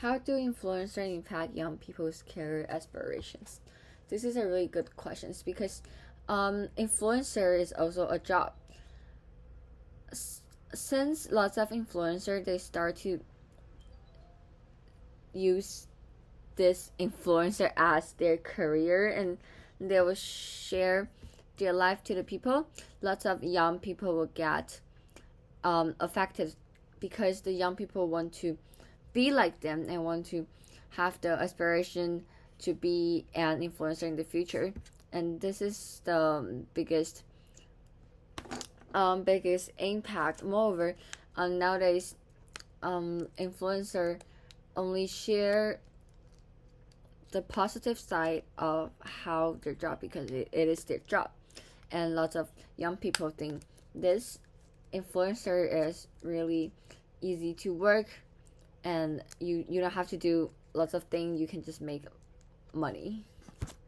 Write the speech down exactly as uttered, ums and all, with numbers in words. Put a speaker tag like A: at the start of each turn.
A: How do influencers impact young people's career aspirations? This is a really good question because um, influencer is also a job. S- since lots of influencers they start to use this influencer as their career and they will share their life to the people, lots of young people will get um, affected because the young people want to be like them and want to have the aspiration to be an influencer in the future. And this is the biggest um biggest impact. Moreover, um, nowadays um influencer only share the positive side of how their job because it, it is their job, and lots of young people think this influencer is really easy to work and you you don't have to do lots of things, you can just make money.